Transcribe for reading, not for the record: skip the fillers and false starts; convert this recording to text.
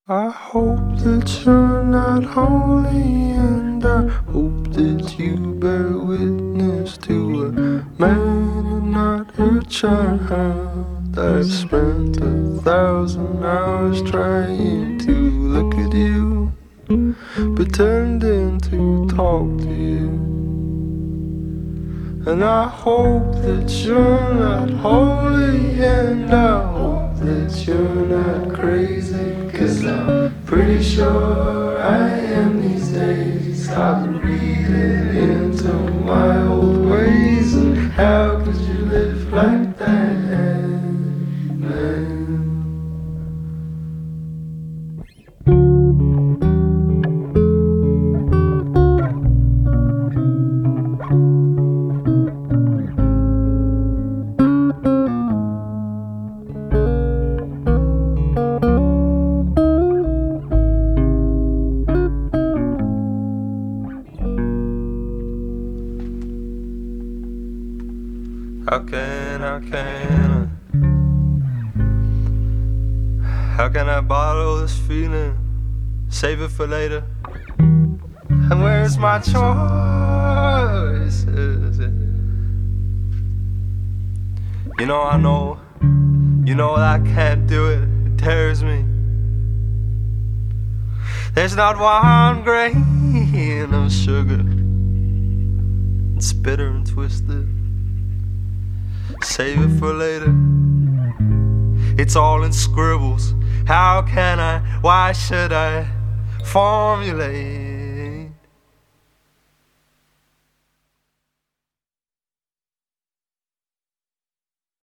I hope that you're not holy, and I hope that you bear witness to a man and not a child. I've spent 1,000 hours trying to look at you, pretending to talk to you. And I hope that you're not holy, and I hope that you're not crazy, 'cause I'm pretty sure I am these days. Stop reading into my old ways, and how could you live like that, man? How can I bottle this feeling, save it for later? And where's my choices? You know that I can't do it, it tears me. There's not one grain of sugar, it's bitter and twisted. Save it for later. It's all in scribbles. How can I, why should I formulate